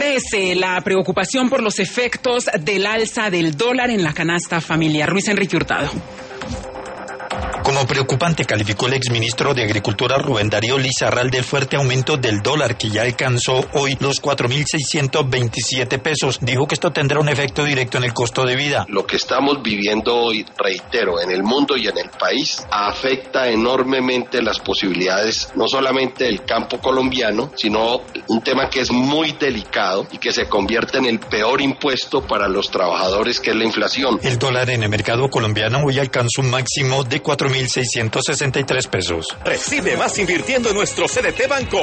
crece la preocupación por los efectos del alza del dólar en la canasta familiar. Luis Enrique Hurtado. Como preocupante calificó el exministro de Agricultura Rubén Darío Lizarralde el fuerte aumento del dólar que ya alcanzó hoy los 4.627 pesos. Dijo que esto tendrá un efecto directo en el costo de vida. Lo que estamos viviendo hoy, reitero, en el mundo y en el país, afecta enormemente las posibilidades no solamente del campo colombiano, sino un tema que es muy delicado y que se convierte en el peor impuesto para los trabajadores, que es la inflación. El dólar en el mercado colombiano hoy alcanzó un máximo de 4.663 pesos. Recibe más invirtiendo en nuestro CDT Banco.